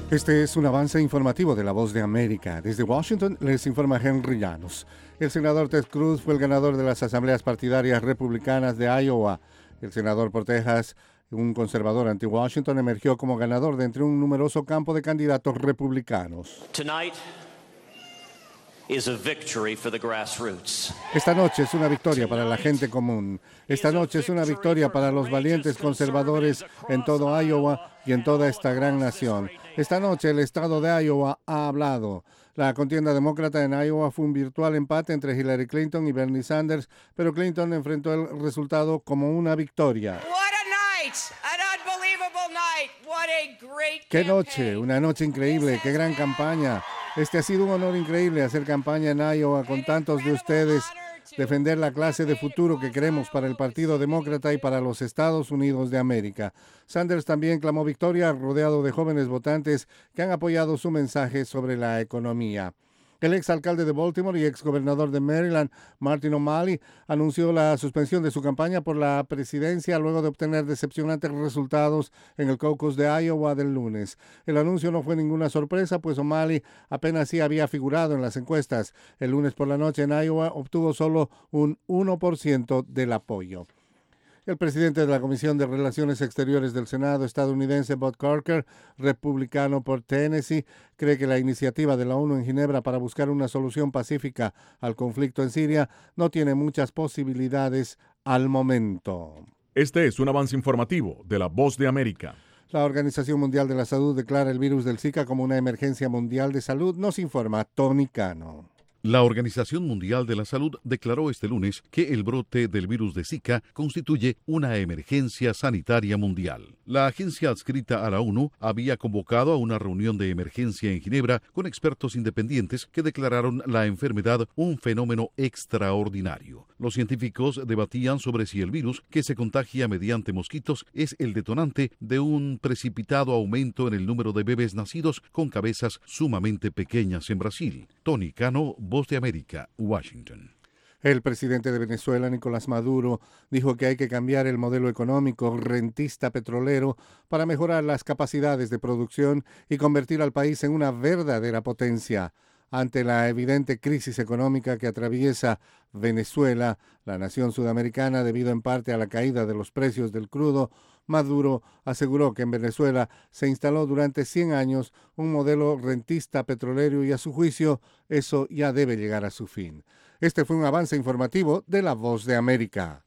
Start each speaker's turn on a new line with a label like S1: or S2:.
S1: Este es un avance informativo de La Voz de América. Desde Washington les informa Henry Llanos. El senador Ted Cruz fue el ganador de las asambleas partidarias republicanas de Iowa. El senador por Texas, un conservador anti-Washington, emergió como ganador de entre un numeroso campo de candidatos republicanos. Esta noche es una victoria para la gente común. Esta noche es una victoria para los valientes conservadores en todo Iowa y en toda esta gran nación. Esta noche el estado de Iowa ha hablado. La contienda demócrata en Iowa fue un virtual empate entre Hillary Clinton y Bernie Sanders, pero Clinton enfrentó el resultado como una victoria. ¡Qué noche! Una noche increíble, qué gran campaña. Este ha sido un honor increíble hacer campaña en Iowa con tantos de ustedes, defender la clase de futuro que queremos para el Partido Demócrata y para los Estados Unidos de América. Sanders también clamó victoria rodeado de jóvenes votantes que han apoyado su mensaje sobre la economía. El exalcalde de Baltimore y exgobernador de Maryland, Martin O'Malley, anunció la suspensión de su campaña por la presidencia luego de obtener decepcionantes resultados en el caucus de Iowa del lunes. El anuncio no fue ninguna sorpresa, pues O'Malley apenas sí había figurado en las encuestas. El lunes por la noche en Iowa obtuvo solo un 1% del apoyo. El presidente de la Comisión de Relaciones Exteriores del Senado estadounidense, Bob Corker, republicano por Tennessee, cree que la iniciativa de la ONU en Ginebra para buscar una solución pacífica al conflicto en Siria no tiene muchas posibilidades al momento.
S2: Este es un avance informativo de La Voz de América.
S1: La Organización Mundial de la Salud declara el virus del Zika como una emergencia mundial de salud, nos informa Tony Cano.
S3: La Organización Mundial de la Salud declaró este lunes que el brote del virus de Zika constituye una emergencia sanitaria mundial. La agencia adscrita a la ONU había convocado a una reunión de emergencia en Ginebra con expertos independientes que declararon la enfermedad un fenómeno extraordinario. Los científicos debatían sobre si el virus, que se contagia mediante mosquitos, es el detonante de un precipitado aumento en el número de bebés nacidos con cabezas sumamente pequeñas en Brasil. Tony Cano, Voz de América, Washington.
S1: El presidente de Venezuela, Nicolás Maduro, dijo que hay que cambiar el modelo económico rentista petrolero para mejorar las capacidades de producción y convertir al país en una verdadera potencia. Ante la evidente crisis económica que atraviesa Venezuela, la nación sudamericana, debido en parte a la caída de los precios del crudo, Maduro aseguró que en Venezuela se instaló durante 100 años un modelo rentista petrolero y a su juicio eso ya debe llegar a su fin. Este fue un avance informativo de La Voz de América.